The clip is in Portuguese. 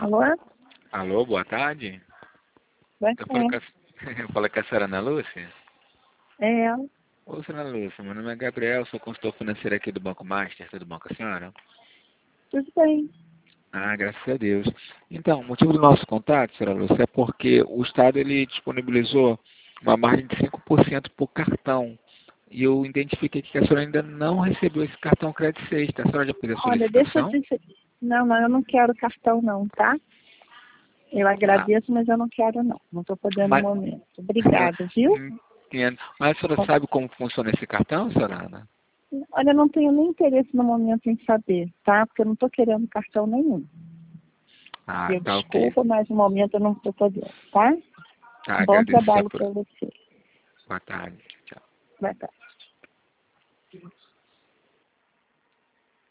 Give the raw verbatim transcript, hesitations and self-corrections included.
Alô? Alô, boa tarde. Boa Eu falo com tarde. a, eu falo com a senhora Ana Lúcia. É ela. Ô, senhora Ana Lúcia, meu nome é Gabriel, sou consultor financeiro aqui do Banco Master, tudo bom com a senhora? Tudo bem. Ah, graças a Deus. Então, o motivo do nosso contato, senhora Lúcia, é porque o Estado ele disponibilizou uma margem de cinco por cento por cartão. E eu identifiquei que a senhora ainda não recebeu esse cartão crédito sexta. A senhora já fez a Olha, deixa eu solicitação? dizer. Não, não, eu não quero cartão não, tá? Eu Ah, agradeço, mas eu não quero não. Não estou podendo no mas, momento. Obrigada, viu? entendo. Mas a senhora sabe como funciona esse cartão, senhora Ana? Olha, eu não tenho nem interesse no momento em saber, tá? Porque eu não estou querendo cartão nenhum. Ah, Eu tá ok. desculpa, mas no momento eu não estou podendo, tá? Tá, Bom agradeço só trabalho por... para você. Boa tarde. Tchau. Boa tarde.